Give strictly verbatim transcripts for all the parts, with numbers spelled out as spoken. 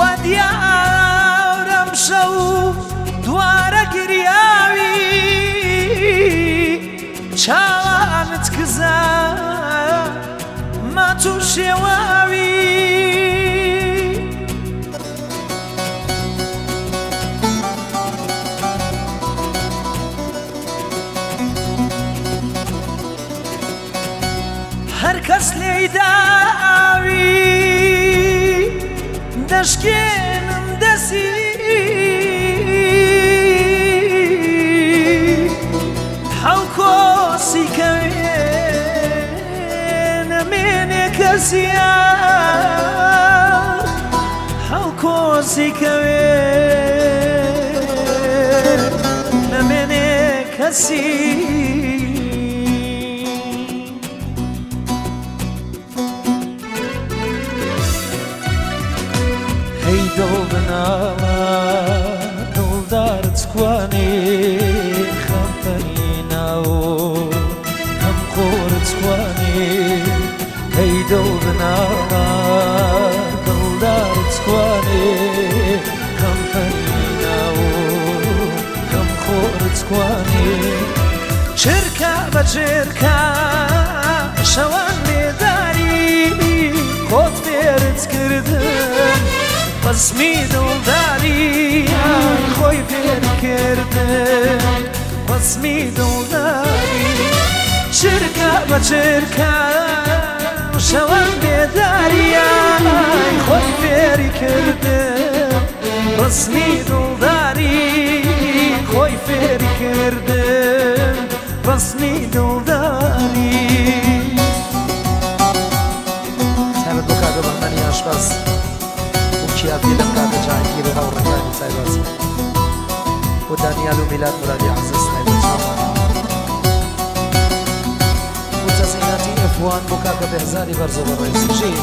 وا دیارم شەو دوارە گریاوی چاوانت کزا مات و شێواوی هەر کەس لێی داوی دەشکێنم دەسی حەو کۆسی کەوێ نەمێنێ کەسیە حەو کۆسی کەوێ نەمێنێ کەسی دڵ بناوە دڵدارت کوانێ خەمپەنی ناوە هەم خۆرت کوانێ هەی دڵ بناوە دڵدارت کوانێ خەمپەنی ناوە هەم خۆرت کوانێ چرکە بە چرکە شەوان بێداری خۆت فێرت کردن وەسمی دڵداری خۆی فێرکردن وەسمی دڵداری چرکە بە چرکە شەوان بێداریە خۆی فێری کردن وەسمی دڵداری خۆی فێری کردن وەسمی دڵداری سەبت بۆ کاگە بەمەنی ئاشپەز شیافی لەم کاتە جاهانگیر و هاوڕێکانی سایباز بۆ دانیال و میلاد مرادی عەزیز نایبەت چاوان بۆ تەزییناتی ئەف وان بۆ کاکە بێهزادی بەرزە بە ڕێی سوژێ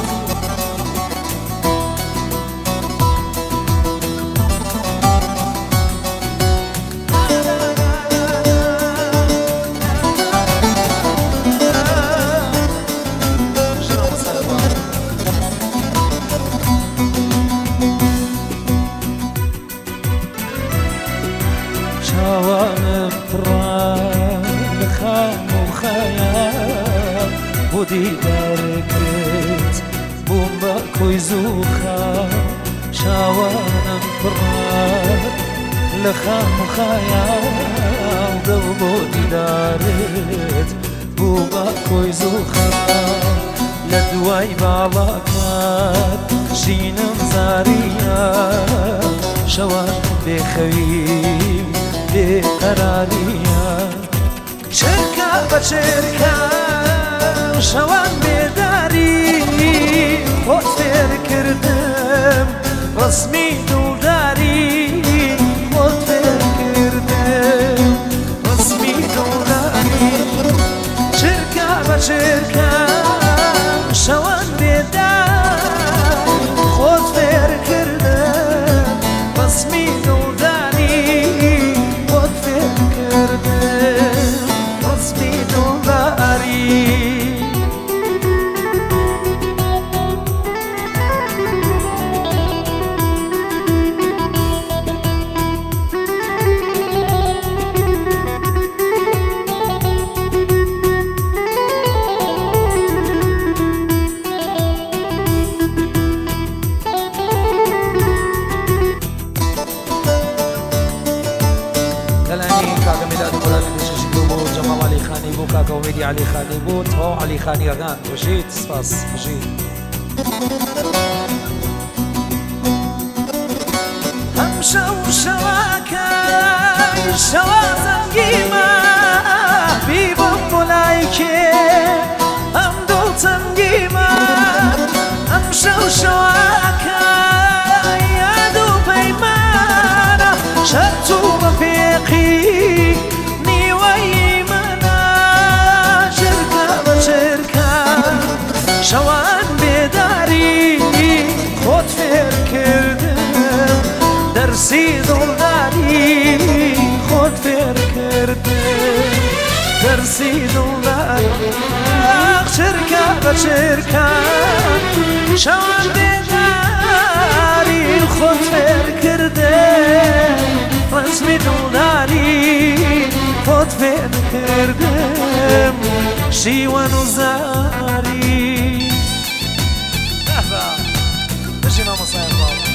چاوانم پڕە لە خام و خەیال بۆ دیدارەکەت بووم بە کۆی زووخە چاوانم پڕە لە خام و خەیال دڵ بۆ دیدارت بووم بە کۆی زووخە لە دوای باڵاکات ژینم زاریە شەوان بێخەوی بێقەراریە چرکە بە چرکە شەوان بێداری خۆت فێرکردم وەسمی دڵداری خۆت فێرکردم وەسمی دڵداری چرکە بە چرکە شەوان بێداری خۆت فێرکردم وەسمی دڵداری وەسمی دڵداری کاکە ئومێدی عەلی خانی بوو تەواو عەلی خانیەکان بژیت سپاس بژیت هەم شەو شەواکەی شەوا زەنگیمە بیبم بۆ لای کێ ئەم دڵ چەنگیمە ئەم شەو شەواکەی یاد و پەیمانە شەرت و بەفێقی شەوان بێداری خۆت فێرکردم دەرسی دڵداری خۆت فێرکردم دەرسی دڵداری چرکە بە چرکە شەوان بێداری کردم شیوان و زاری بجی نام صاحب